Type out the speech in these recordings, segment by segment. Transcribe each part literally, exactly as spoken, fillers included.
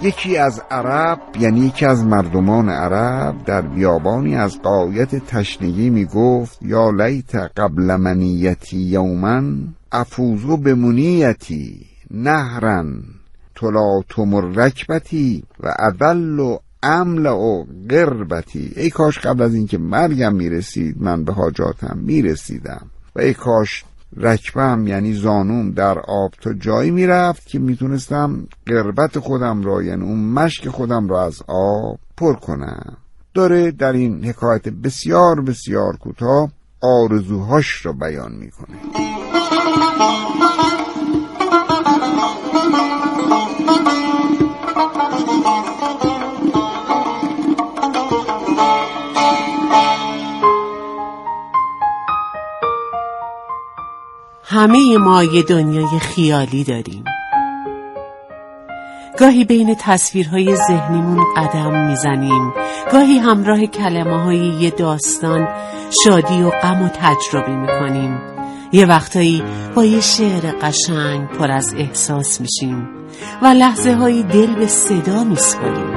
یکی از عرب، یعنی یکی از مردمان عرب، در بیابانی از غایت تشنگی می گفت یا لیت قبل منیتی یوما افوزو به منیتی نهرن طلاتم الرکبتی و اذل و امل و غربتی. ای کاش قبل از اینکه مرگم میرسید من به حاجاتم میرسیدم و ای کاش رکبم یعنی زانوم در آب تا جایی میرفت که میتونستم غربت خودم را، یعنی اون مشک خودم را از آب پر کنم. داره در این حکایت بسیار بسیار کوتاه آرزوهاش را بیان میکنه. همه ما یه دنیای خیالی داریم. گاهی بین تصویرهای ذهنیمون قدم میزنیم، گاهی همراه کلمه‌های یه داستان شادی و غم و تجربه میکنیم، یه وقتایی با یه شعر قشنگ پر از احساس میشیم و لحظه های دل به صدا میسپاریم.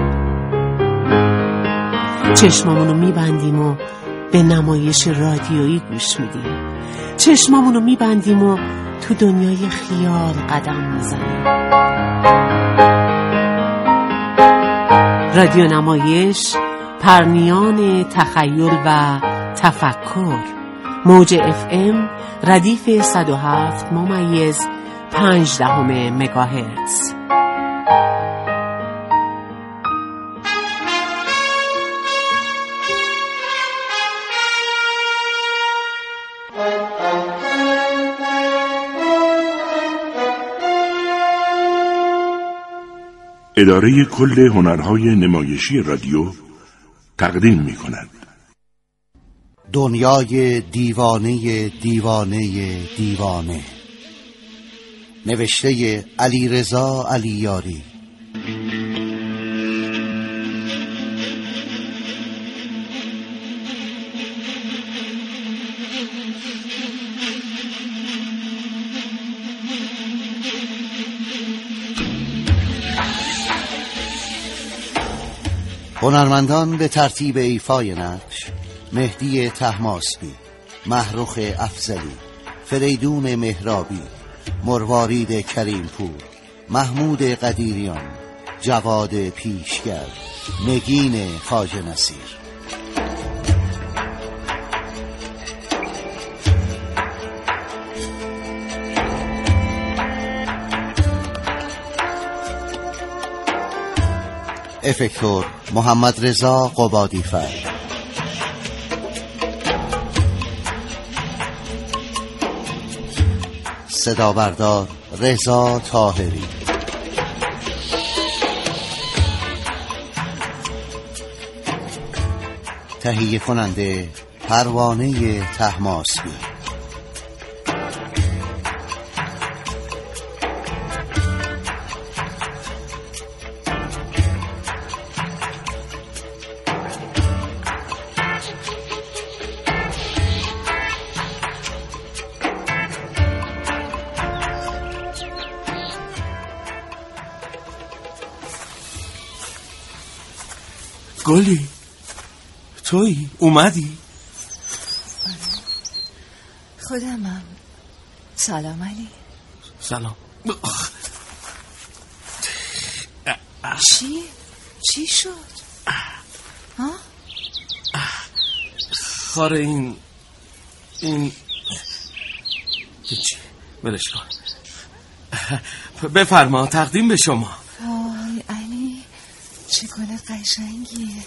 چشمامونو میبندیم و به نمایش رادیویی گوش میدیم، چشمامونو میبندیم و تو دنیای خیال قدم میزنیم. رادیو نمایش، پرنیان تخیل و تفکر، موج اف ام ردیف صد و هفت ممیز پنج دهم مگاهرتز. اداره کل هنرهای نمایشی رادیو تقدیم می کند دنیای دیوانه دیوانه دیوانه، نوشته علیرضا علیاری. هنرمندان به ترتیب ایفای نقش: مهدی طهماسبی، محروخ افضلی، فریدون مهرابی، مروارید کریمپور، محمود قدیریان، جواد پیشگر، نگین خواجه نصیر. افکتور محمد رضا قبادیفر. صدا بردار رضا طاهری. تهیه کننده پروانه طهماسبی. گلی تویی اومدی؟ آره خودمم. سلام علی. سلام. چی؟ چی شد؟ ها؟ خاره این این هیچی ولش کن. بفرما تقدیم به شما. وای علی چه گل قشنگیه.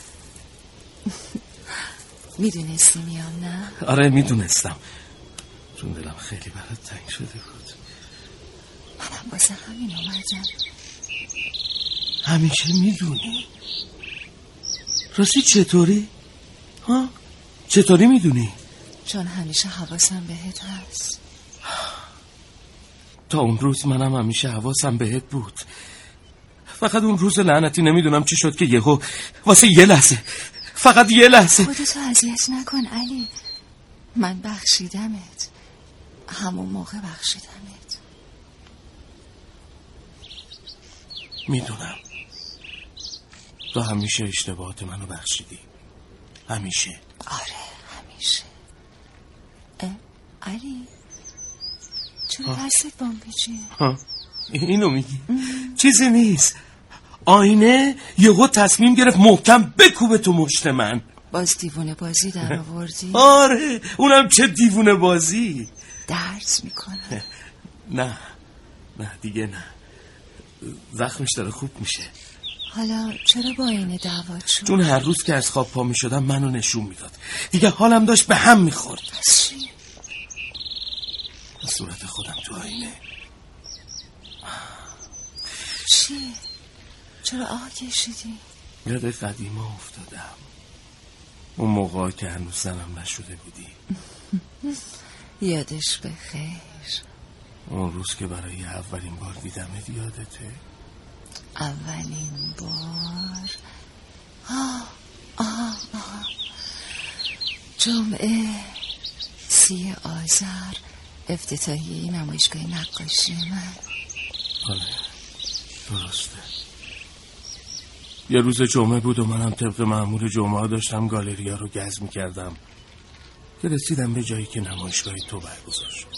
میدونستی میام نه؟ آره میدونستم، چون دلم خیلی برات تنگ شده بود. منم واسه همین اومدم. همیشه میدونی؟ راستی چطوری؟ ها؟ چطوری میدونی؟ چون همیشه حواسم بهت هست. تا اون روز منم همیشه حواسم بهت بود. فقط اون روز لعنتی نمیدونم چی شد که یهو واسه یه لحظه، فقط یه لحظه. خودتو اذیت نکن علی، من بخشیدمت، همون موقع بخشیدمت. میدونم تو همیشه اشتباهات منو بخشیدی. همیشه. آره همیشه. علی چرا دستت بامپیچیه؟ اینو میگی؟ چیزی نیست. آینه یهو تصمیم گرفت محکم بکوبه تو مشت من. باز دیوونه بازی در آوردی؟ آره اونم چه دیوونه بازی. درد میکنه؟ نه نه دیگه نه، زخمش داره خوب میشه. حالا چرا با آینه دعوات شد؟ چون هر روز که از خواب پا میشدم منو نشون میداد، دیگه حالم داشت به هم میخورد. پس چی؟ صورت خودم تو آینه. چی؟ چرا آه کشیدی؟ یاد قدیما افتادم، اون موقع که هنوز زنم نشده بودی. یادش بخیر. اون روز که برای اولین بار دیدمت یادته؟ اولین بار آه آه آه جمعه سی آذر، افتتاحیه نمایشگاه نقاشی من. آره درسته. یه روز جمعه بود و منم طبق معمول جمعه داشتم گالریا رو گز میکردم که رسیدم به جایی که نمایشگاه تو برگزار شد.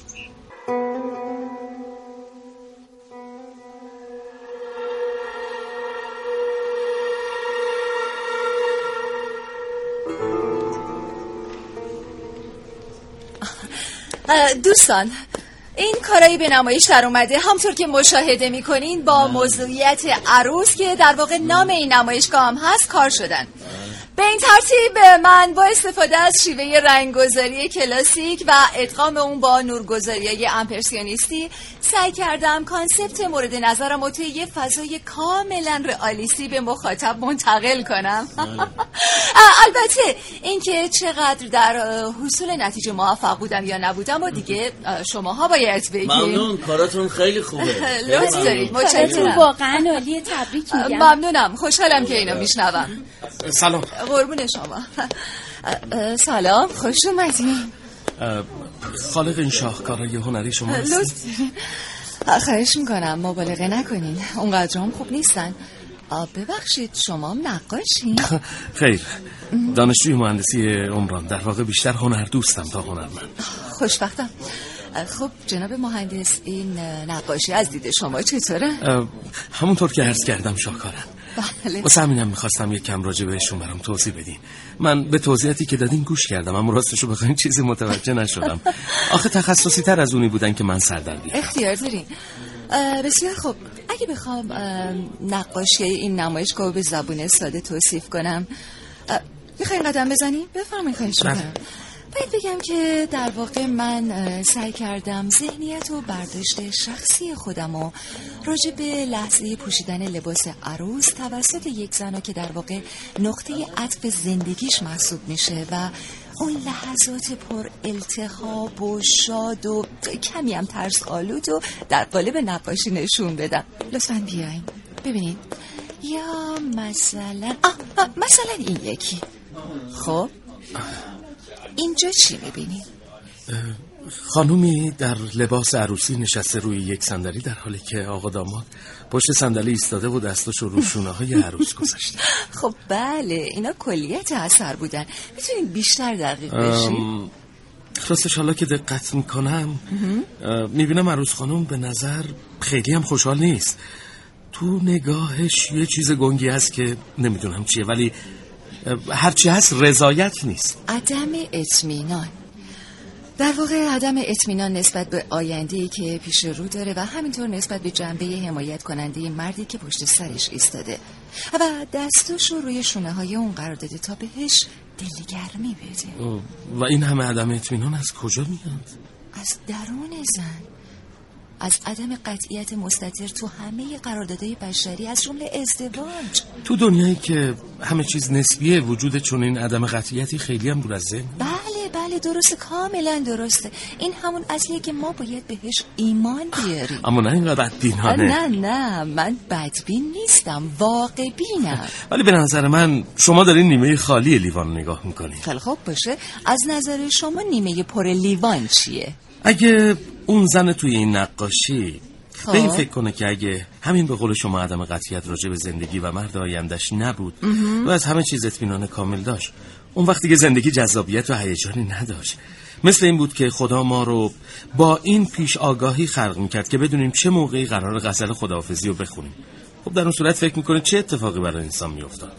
دوستان این کارایی به نمایش در اومده، همطور که مشاهده میکنین با موضوعیت عروس که در واقع نام این نمایشگاه هم هست کار شدن. به این ترتیب من با استفاده از شیوه رنگگذاری کلاسیک و ادغام اون با نورگذاری‌های امپرسیونیستی سعی کردم کانسپت مورد نظرم رو توی یه فضای کاملا رئالیستی به مخاطب منتقل کنم. البته اینکه چقدر در حصول نتیجه موفق بودم یا نبودم و دیگه شماها باید بگید. ممنون، کاراتون خیلی خوبه. لطف دارید، متشکرم. واقعا عالیه، تبریک میگم. ممنونم، خوشحالم که اینو میشنوم. سلام. قربون شما. سلام، خوش اومدین. خالق این شاهکارهای هنری شما هستید؟ خواهش میکنم مبالغه نکنین، اونقدر هم خوب نیستن. ببخشید شما نقاشین؟ خیر، دانشجوی مهندسی عمران، در واقع بیشتر هنر دوستم تا هنرمند. خوشبختم. خب جناب مهندس، این نقاشی از دید شما چطوره؟ همونطور که عرض کردم شاهکارن. بله. واسه همینم میخواستم یک کم راجع بهشون برام توضیح بدین. من به توضیحاتی که دادین گوش کردم، اما راستشو بخواین چیزی متوجه نشدم. آخه تخصصی تر از اونی بودن که من سر در بیارم. اختیار دارین. بسیار خوب، اگه بخوام نقاشی این نمایشگاه به زبون ساده توصیف کنم، میخواین قدم بزنیم؟ بفرمایید. خواهش میکنم. باید بگم که در واقع من سعی کردم ذهنیت و برداشت شخصی خودم و راجع به لحظه پوشیدن لباس عروس توسط یک زن که در واقع نقطه عطف زندگیش محسوب میشه و اون لحظات پر التهاب و شاد و کمی هم ترس آلود و در قالب نقاشی نشون بدم. لطفاً بیاین ببینید. یا مثلا آه, آه مثلا این یکی. خب اینجا چی میبینی؟ خانومی در لباس عروسی نشسته روی یک صندلی، در حالی که آقا داماد پشت صندلی ایستاده و دستاشو رو شونه‌های عروس گذاشته. خب بله، اینا کلیت اثر بودن. میتونید بیشتر دقیق بشید؟ راستش حالا که دقت میکنم میبینم عروس خانم به نظر خیلی هم خوشحال نیست. تو نگاهش یه چیز گنگی هست که نمیدونم چیه، ولی هرچی هست رضایت نیست. عدم اطمینان، در واقع عدم اطمینان نسبت به آینده‌ای که پیش رو داره و همینطور نسبت به جنبه حمایت کننده مردی که پشت سرش ایستاده و دستاشو روی شونه‌های اون قرار داده تا بهش دلگرمی بده. و این همه عدم اطمینان از کجا میاد؟ از درون زن، از عدم قطعیت مستتر تو همه قراردادهای بشری، از جمله ازدواج. تو دنیایی که همه چیز نسبیه، وجود چنین عدم قطعیتی خیلی هم دور از ذهن. بله بله درسته، کاملا درسته. این همون اصلیه که ما باید بهش ایمان بیاریم. اما نه اینقدر بدبینانه. نه نه من بدبین نیستم، واقع بینم. ولی به نظر من شما دارین نیمه خالی لیوان نگاه میکنین. خیلی خوب باشه، از نظر شما نیمه پر لیوان چیه؟ اگه اون زن توی این نقاشی خب. به این فکر کنه که اگه همین به قول شما عدم قطعیت راجع به زندگی و مرد آینده‌اش نبود و از همه چیز اطمینان کامل داشت، اون وقتی که زندگی جذابیت و هیجانی نداشت. مثل این بود که خدا ما رو با این پیش آگاهی خلق میکرد که بدونیم چه موقعی قرار غزل خداحافظی رو بخونیم. خب در اون صورت فکر میکنه چه اتفاقی برای انسان میافتاد؟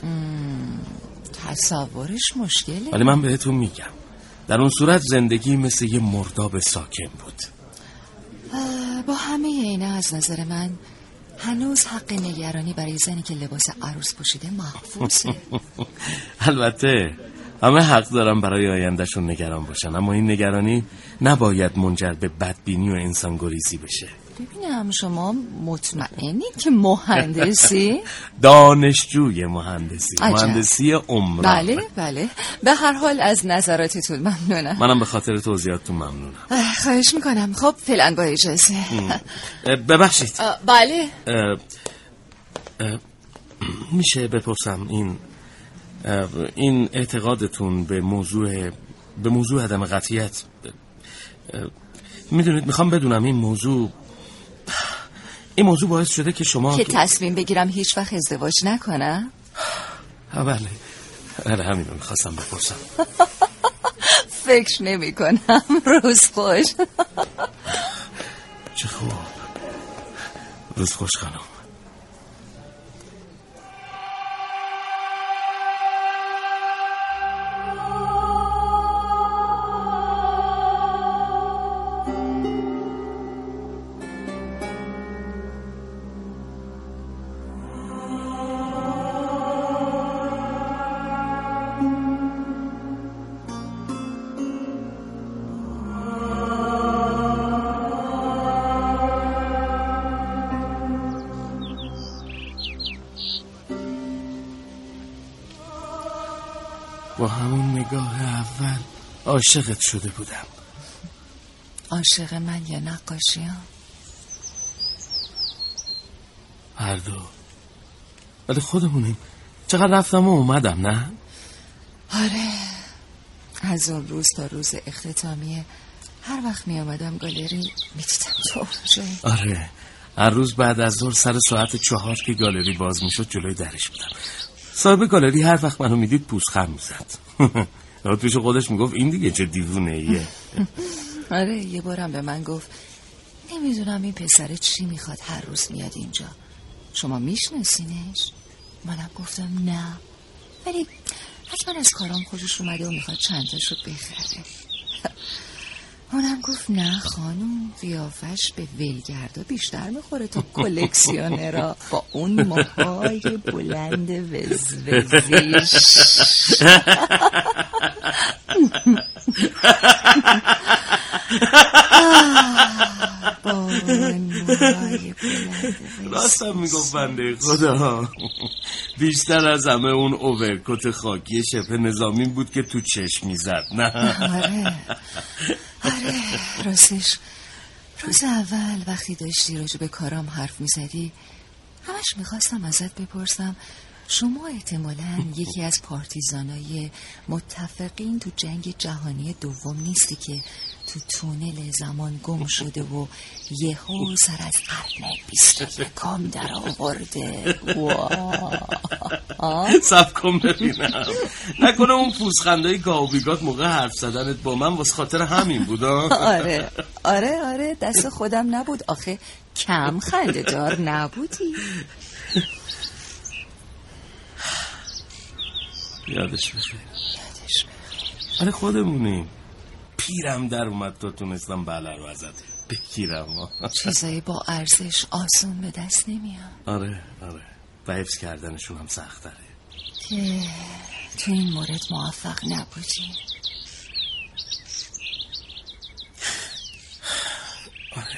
تصورش مشکله. ولی من بهتون میگم در اون صورت زندگی مثل یه مرداب ساکن بود. با همه اینا از نظر من هنوز حق نگرانی برای زنی که لباس عروس پوشیده محفوظه. البته همه حق دارن برای آیندهشون نگران باشن، اما این نگرانی نباید منجر به بدبینی و انسانگریزی بشه. ببینم شما مطمئنید که مهندسی؟ دانشجوی مهندسی عجب. مهندسی عمران. بله بله، به هر حال از نظراتتون ممنونم. منم به خاطر توضیحاتتون ممنونم. خواهش میکنم. خب فعلا با اجازه. ببخشید. بله. اه اه میشه بپرسم این این اعتقادتون به موضوع به موضوع عدم قطعیت، میدونید میخوام بدونم این موضوع این موضوع باعث شده که شما که تصمیم بگیرم هیچ وقت ازدواج نکنم؟ بله بله همین رو میخواستم بپرسم. فکر نمی کنم. روز خوش. چه خوب. روز خوش خانم. با همون نگاه اول عاشقت شده بودم. عاشق من یا نقاشیم؟ هر دو. ولی خودمونیم. چقدر رفتم و اومدم نه؟ آره، از اون روز تا روز اختتامیه هر وقت می آمدم گالری می دیدم تو جایی. آره، هر روز بعد از ظهر سر ساعت چهار که گالری باز می شد جلوی درش بودم. صاحب گالری هر وقت منو میدید پوزخند میزد. یاد پیش خودش میگفت این دیگه چه دیوونه ایه. آره، یه بارم به من گفت نمیدونم این پسر چی میخواد هر روز میاد اینجا، شما میشناسینش؟ منم گفتم نه، ولی حتما از کارام خوشش اومده و میخواد چند تاشو بخره. اونم گفت نه خانوم، قیافش به ولگردا بیشتر میخوره تا کلکسیونرا با اون موهای بلند وزوزیش. با اون موهای بلند. راستم میگفت بنده خدا، بیشتر از همه اون اوورکوت خاکی شبه نظامی بود که تو چشم میزد. نه آره آره، راستش روز اول وقتی داشتی راجع به کارام حرف میزدی همش میخواستم ازت بپرسم شما احتمالاً یکی از پارتیزانای متفقین تو جنگ جهانی دوم نیستی که تو تونل زمان گم شده و یهو سر از قرن بیست یکم در آورده. صف کن ببینم، نکنه اون پوزخندای گاوبیگات موقع حرف زدنت با من واسه خاطر همین بود؟ آره آره آره، دست خودم نبود آخه، کم خنده دار نبودی. یادش بخیر. یادش بخیر. آره خودمونیم. پیرم در اومد تا تونستم بله رو ازت بگیرم. چیزایی با ارزش آسون به دست نمیاد. آره آره، و حفظ کردنشون هم سخت داره. که تو این مورد موفق نبودی. آره،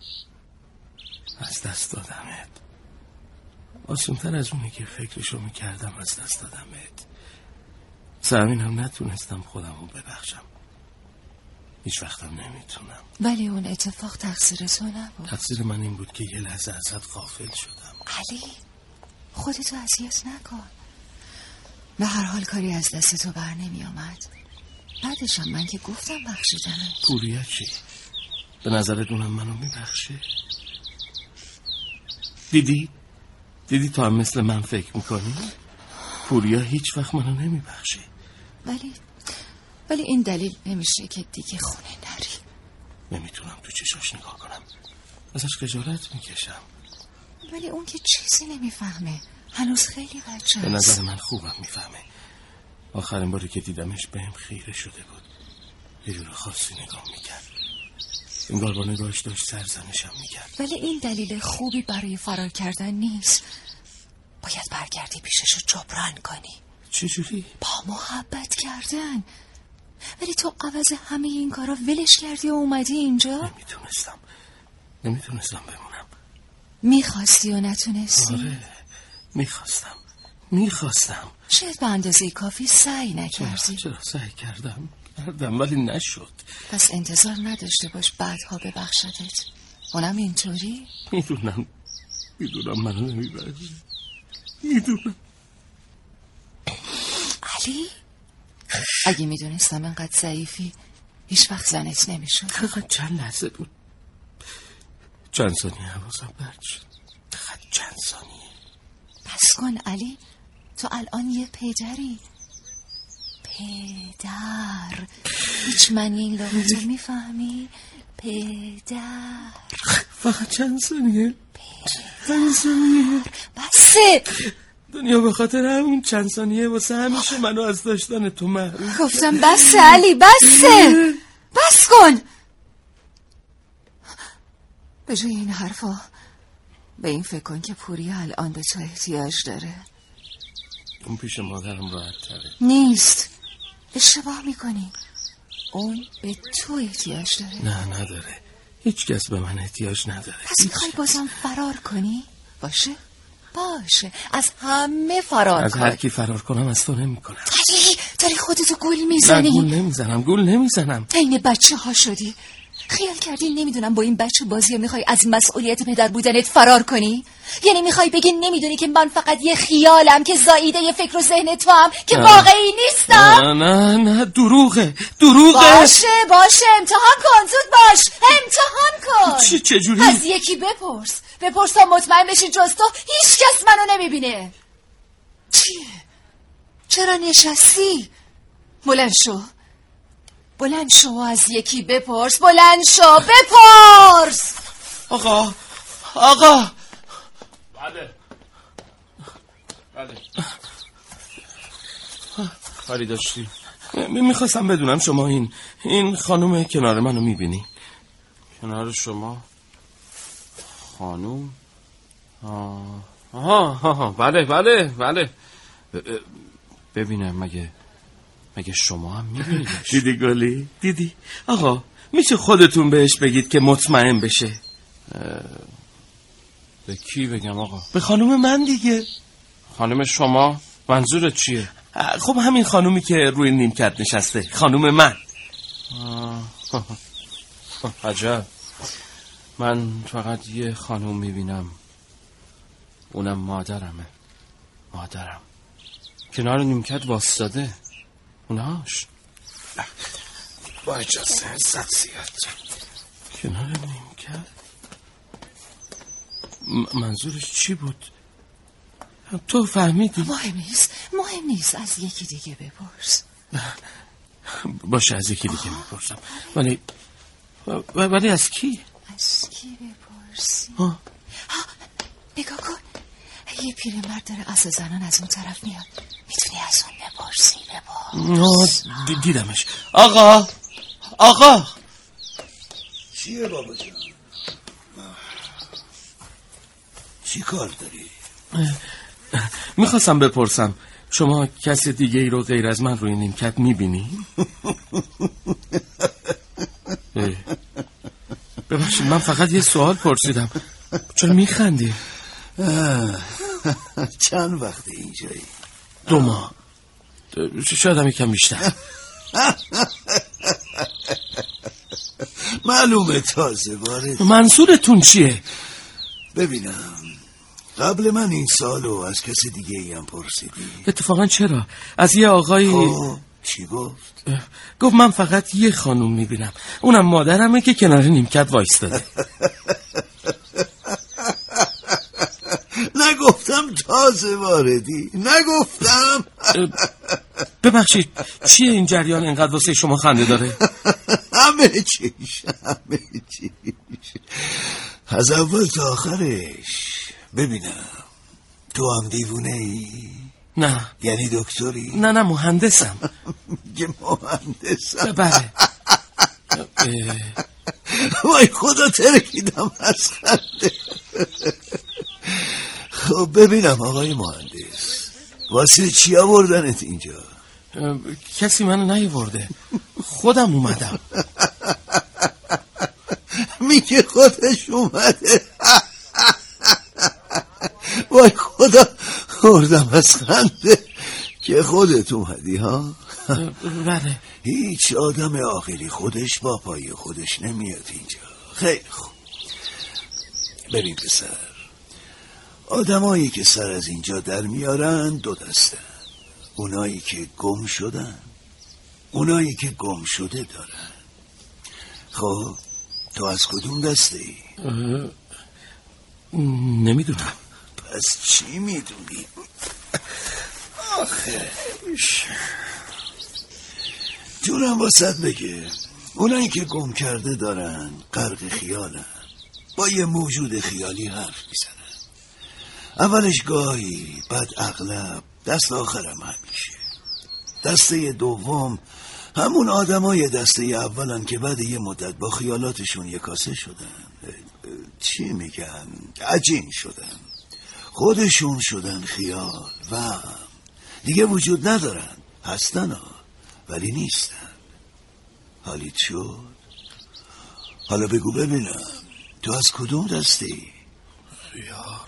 از دست دادمت. آسونتر از اونی که فکرشو میکردم از دست دادمت. سرمین هم نتونستم خودم رو ببخشم. هیچ وقتم نمیتونم. ولی اون اتفاق تقصیر تو نبود. تقصیر من این بود که یه لحظه ازت غافل شدم. علی، خودتو اذیت نکن. به هر حال کاری از دست تو بر نمی آمد. بعدشم من که گفتم بخشیدمت. پوریا چی؟ به نظرت اونم منو میبخشه؟ دیدی؟ دیدی تو هم مثل من فکر میکنی؟ پوریا هیچ وقت منو نمیبخشه. ولی ولی این دلیل نمیشه که دیگه خونه نری. نمیتونم تو چشاش نگاه کنم، ازش خجالت میکشم. ولی اون که چیزی نمیفهمه، هنوز خیلی بچه به هست. نظر من خوبم میفهمه. آخرین باری که دیدمش بهم خیره شده بود، یه جور خاصی نگاه میکرد، انگار با نگاهش داشت سرزنشم میکرد. ولی این دلیل خوبی برای فرار کردن نیست. باید برگردی پیششو جبران کنی. چجوری؟ با محبت کردن. ولی تو عوض همه این کارا ولش کردی و اومدی اینجا؟ نمیتونستم نمیتونستم بمونم. میخواستی و نتونستی؟ آره میخواستم میخواستم شاید به اندازه کافی سعی نکردی. چرا سعی کردم کردم ولی نشد. پس انتظار نداشته باش بعدها ببخشدت. اونم اینطوری؟ میدونم میدونم منو نمیبرد. میدونم. علی اگه میدونستم انقدر ضعیفی هیچ وقت زنت نمیشد. فقط چند لحظه بود، چند ثانیه حواسم پرت شد. فقط چند ثانیه. بس کن علی، تو الان یه پدری. پدر هیچ معنی این لغت رو میفهمی؟ پدر. فقط چند ثانیه. چند ثانیه. بسه. دنیا به خاطر همون چند ثانیه واسه همیشه منو از داشتن تو محروم. گفتم بسه علی، بسه. بس کن. به جای این حرفا به این فکر کن که پوریا الان به تو احتیاج داره. اون پیش مادرم راحت تره. نیست، اشتباه میکنی. اون به تو احتیاج داره. نه نداره، هیچ کس به من احتیاج نداره. پس میخوای بازم فرار کنی؟ باشه باشه، از همه فرار از کن. هر کی فرار کنم از تو نمی کنم. علی داری خودتو گول نه میزنی. گول نمیزنم گول نمیزنم. این بچه ها شدی. خیال کردی نمیدونم با این بچه بازی میخوای از مسئولیت پدر بودنت فرار کنی؟ یعنی میخوای بگی نمیدونی که من فقط یه خیالم که زاییده یه فکر و ذهن تو هم که نه. واقعی نیستم؟ نه نه نه دروغه دروغه. باشه باشه امتحان کن، زود باش امتحان کن. چه چجوری؟ از یکی بپرس بپرس تا مطمئن بشی جز تو هیچ کس منو نمیبینه. چیه؟ چرا نشستی؟ بلند شو بلند شو از یکی بپرس. بلند شو بپرس. آقا آقا. بله بله. کاری داشتی؟ میخواستم بدونم شما این این خانم کنار منو میبینی؟ کنار شما خانم؟ آه آه آه بله بله بله. ببینم مگه مگه شما هم میبینیدش؟ دیدی گلی؟ دیدی؟ آقا میشه خودتون بهش بگید که مطمئن بشه. به کی بگم آقا؟ به خانم من دیگه. خانم شما؟ منظورت چیه؟ خب همین خانومی که روی نیمکت نشسته، خانم من. عجب. من فقط یه خانوم میبینم، اونم مادرمه. مادرم کنار نیمکت واسطاده. اونهاش با اجازه شخصیت کنار نیمکت. م- منظورش چی بود؟ تو فهمیدی؟ مهم نیست مهم نیست از یکی دیگه بپرس. باشه از یکی دیگه میپرسم. ولی ولی از کی؟ از کی بپرسی؟ ها؟ ها نگاه کن، یه پیرمرد داره از زنان از اون طرف میاد. میتونی از اون بپرسی. بپرس. دی- دیدمش. آقا آقا. چیه بابا جان؟ چی کار داری؟ میخواستم بپرسم شما کسی دیگه ای رو غیر از من روی نیمکت میبینی؟ ببخشید من فقط یه سوال پرسیدم. چرا میخندی؟ چند وقت اینجایی؟ دو ماه، شاید هم یکم بیشتر. معلومه تازه وارد. منظورتون چیه؟ ببینم قبل من این سالو از کسی دیگه ای هم پرسیدی؟ اتفاقا چرا؟ از یه آقای. خب چی گفت؟ گفت من فقط یه خانوم میبینم، اونم مادرمه که کنار نیمکت وایستاده. گفتم تازه واردی؟ نگفتم؟ ببخشید چیه این جریان اینقدر واسه شما خنده داره؟ همه چیش همه چیش از اول تا آخرش. ببینم تو هم دیوونه ای؟ نه. یعنی دکتری؟ نه نه مهندسم. که مهندسم؟ بله. وای خدا ترکیدم از خنده. خب ببینم آقای مهندس، واسه چی آوردنت اینجا؟ کسی منو نیاورده، خودم اومدم. میگه خودش اومده. وای خدا خوردم از خنده که خودت اومدی ها. بله. هیچ آدم عاقلی خودش با پای خودش نمیاد اینجا. خیلی خوب. ببین پسر، آدمایی که سر از اینجا در میارن دو دستن. اونایی که گم شدن، اونایی که گم شده دارن. خب تو از کدوم دسته ای؟ نمیدونم. پس چی میدونی؟ آخه جونم واسط بگه، اونایی که گم کرده دارن غرق خیالن، با یه موجود خیالی حرف میزنن. اولش گاهی، بعد اغلب، دست آخرم همیشه. دسته دوم همون آدمای دسته اولن که بعد یه مدت با خیالاتشون یکاسه شدن. چی میگن؟ عجین شدن. خودشون شدن خیال و دیگه وجود ندارن. هستن ها ولی نیستن. حالیت شد؟ حالا بگو ببینم تو از کدوم دستی؟ خیال.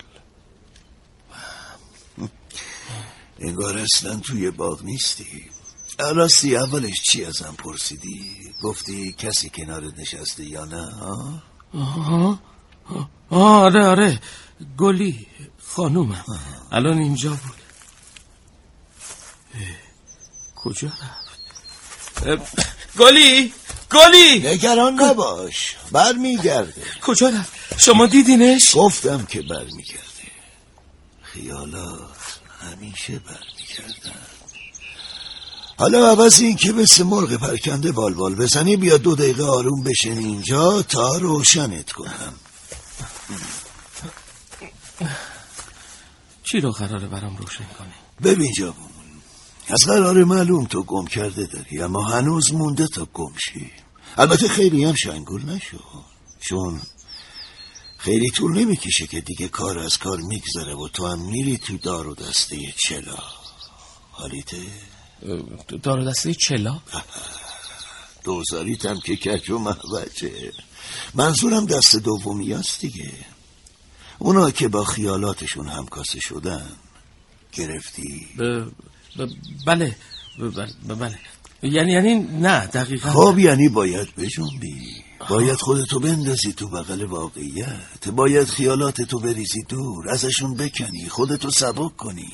انگار اصلا توی باغ نیستی. راستی اولش چی ازم پرسیدی؟ گفتی کسی کنارت نشسته یا نه؟ ها؟ آه آره آره گلی خانومم الان اینجا بود. کجا رفت؟ گلی گلی نگران نباش، بر میگرده. کجا رفت؟ شما دیدینش؟ گفتم که بر میگرده. خیالات همیشه بر میگردن. حالا عوض این که مثل مرغ پرکنده بال بال بزنی، بیا دو دقیقه آروم بشین اینجا تا روشنت کنم. چی رو قراره برام روشن کنی؟ ببین جوون، از قرار معلوم تو گم کرده داری، اما هنوز مونده تا گم شی. البته خیلی هم شنگول نشو، چون خیلی طول نمیکشه که دیگه کار از کار میگذره و تو هم میری تو دار و دسته چلا. حالیته؟ دار و دسته چلا؟ دوزاریت هم که کج و محوجه. منظورم دست دومی هست دیگه. اونا که با خیالاتشون همکاسه شدن. گرفتی؟ ب... ب... بله ب... بله یعنی یعنی نه دقیقا. خب یعنی باید بجنبی، باید خودتو بندازی تو بغل واقعیت، باید خیالاتتو بریزی دور، ازشون بکنی، خودتو سبک کنی.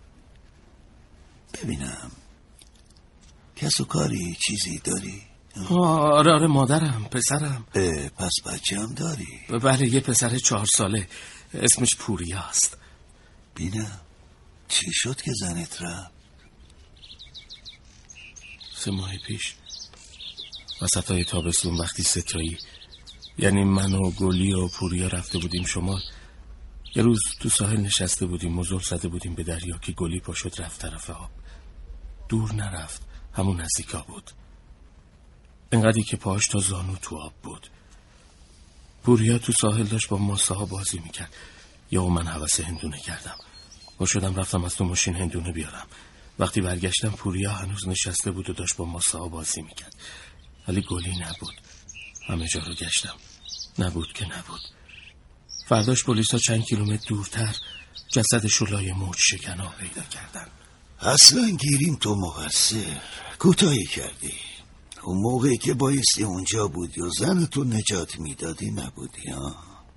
ببینم کس و کاری چیزی داری؟ آره آره مادرم، پسرم. پس بچه هم داری؟ بله یه پسر چهار ساله، اسمش پوریاست. بینم چی شد که زنت رفت؟ سه ماه پیش وسطای تابستون وقتی ستایی، یعنی من و گلی و پوریا رفته بودیم شمال، یه روز تو ساحل نشسته بودیم و زل زده بودیم به دریا که گلی پا شد رفت طرف آب. دور نرفت، همون نزدیکا بود، انقدری که پاهاش تا زانو تو آب بود. پوریا تو ساحل داشت با ماسه ها بازی میکرد. یا و من حوث هندونه کردم و شدم رفتم از تو ماشین هندونه بیارم. وقتی برگشتم پوریا هنوز نشسته بود و داشت با ماسه ها بازی میکرد، ولی گلی نبود. همه جا رو گشتم، نبود که نبود. فرداش پلیسا چند کیلومتر دورتر جسدش رو لای موج شکنا پیدا کردن. اصلا گیریم تو مقصر، کوتاهی کردی. اون موقعی که بایستی اونجا بودی و زنتو نجات میدادی نبودی ها.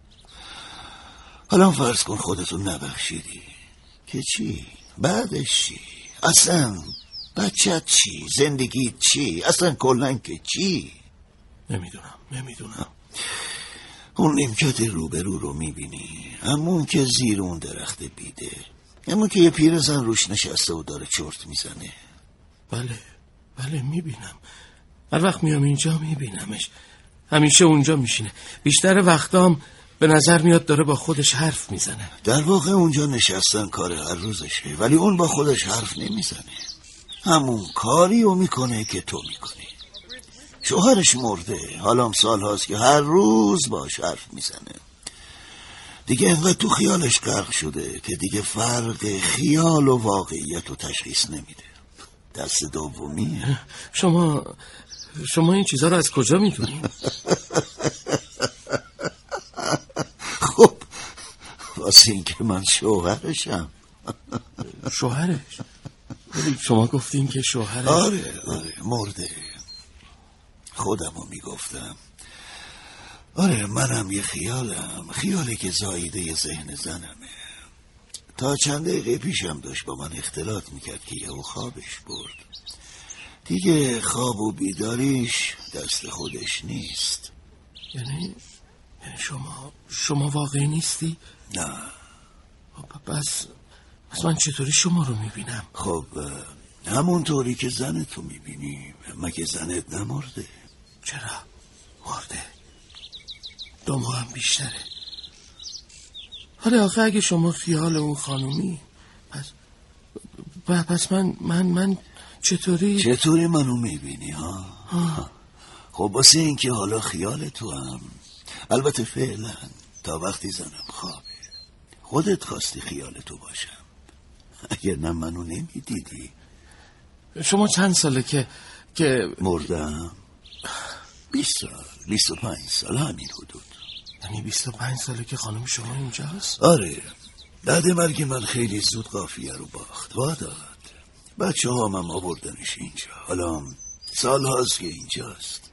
حالا فرض کن خودتو نبخشیدی که چی؟ بعدش چی؟ اصلا بچت چی؟ زندگی چی؟ اصلا کلن که چی؟ نمیدونم نمیدونم اون نیمکت روبرو رو میبینی، همون که زیر اون درخت بیده، همون که یه پیرزن روش نشسته و داره چرت میزنه. بله بله میبینم، هر وقت میام اینجا میبینمش، همیشه اونجا میشینه، بیشتر وقتام به نظر میاد داره با خودش حرف میزنه. در واقع اونجا نشستن کار هر روزشه، ولی اون با خودش حرف نمیزنه، همون کاری رو میکنه که تو میکنی. شوهرش مرده، حالا سال هاست که هر روز باش حرف میزنه. دیگه انقدر تو خیالش غرق شده که دیگه فرق خیال و واقعیت رو تشخیص نمیده. دست دومیه. شما شما این چیزها رو از کجا میدونی؟ خب واسه این که من شوهرشم. شوهرش؟ ولی شما گفتین که شوهرش. آره آره مرده، خودمو میگفتم. آره منم یه خیالم، خیالی که زاییده ذهن زنمه. تا چند دقیقه پیشم داشت با من اختلاط میکرد که یهو خوابش برد. دیگه خواب و بیداریش دست خودش نیست. یعنی یعنی شما شما واقعی نیستی؟ نه. پس پس من چطوری شما رو میبینم؟ خب همونطوری که زن تو میبینی. مگه زنت نمرده؟ چرا؟ مرده، دو ماه هم بیشتره. حالا آخه اگه شما خیال اون خانومی، پس پس من من من چطوری چطوری منو میبینی ها؟ ها. خب واسه این که حالا خیال تو هم، البته فعلا تا وقتی زنم خوابه، خودت خواستی خیال تو باشم. اگر نه منو نمیدیدی. شما چند ساله که که مردم؟ بیست سال، بیست و پنج سال، همین حدود. یعنی بیست و پنج ساله که خانم شما اینجاست؟ آره، بعد مرگ من خیلی زود قافیه رو باخت، واداد. بچه ها هم آوردنش اینجا، حالا سال هاست که اینجاست.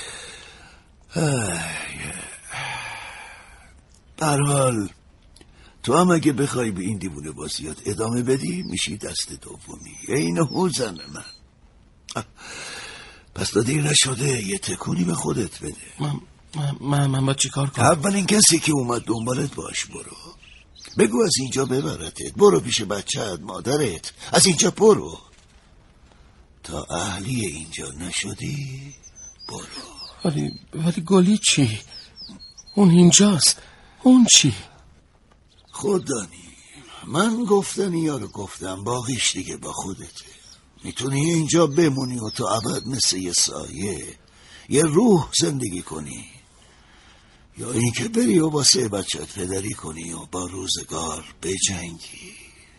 در حال تو هم اگه بخوای به این دیوونه بازیات ادامه بدی میشی دست دومی، این هوزن من. پس تا دیر نشده یه تکونی به خودت بده. من من من, من با چی کار کنم؟ اولین کسی که اومد دنبالت باش برو، بگو از اینجا ببرتت، برو پیش بچه‌ت، مادرت، از اینجا برو. تا اهلی اینجا نشدی برو. ولی ولی گلی چی؟ اون اینجاست، اون چی؟ خوددانی، من گفتنی یارو گفتم، باقیش دیگه با خودته. میتونی اینجا بمونی و تا ابد مثل یه سایه، یه روح زندگی کنی، یا اینکه بری و واسه بچت پدری کنی و با روزگار بجنگی.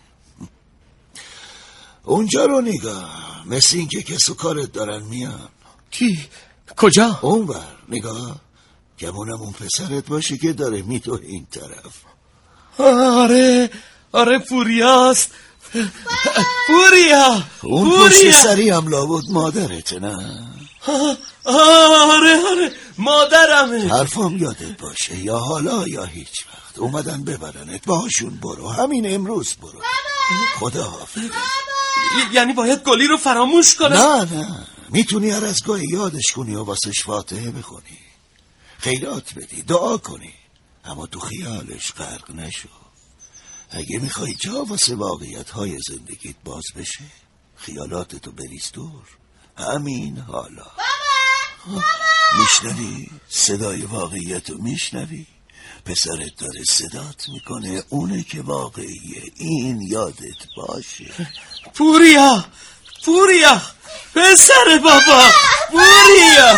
اونجا رو نگاه، مثل اینکه کس و کارت دارن میان. کی؟ کجا؟ اونور نگاه، گمونم اون پسرت باشه که داره میدوه این طرف. آره آره پوریاست. پوریا اون پشت سری هم لابد مادرته نه؟ آره آره مادرمه. حرفم یادت باشه، یا حالا یا هیچ وقت اومدن ببرنت، باهاشون برو، همین امروز برو. خدا حافظ. یعنی باید گلی رو فراموش کنم؟ نه نه، میتونی هر از گاهی یادش کنی و واسش فاتحه بخونی، خیرات بدی، دعا کنی، اما تو خیالش غرق نشو. اگه میخوای جا واسه واقعیت های زندگیت باز بشه، خیالاتتو بریز دور. همین حالا. بابا! میشنوی؟ صدای واقعیتو میشنوی؟ پسرت داره صدات میکنه، اونه که واقعیه، این یادت باشه. پوریا پوریا پسر بابا، پوریا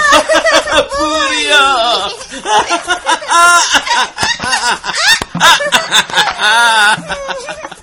پوریا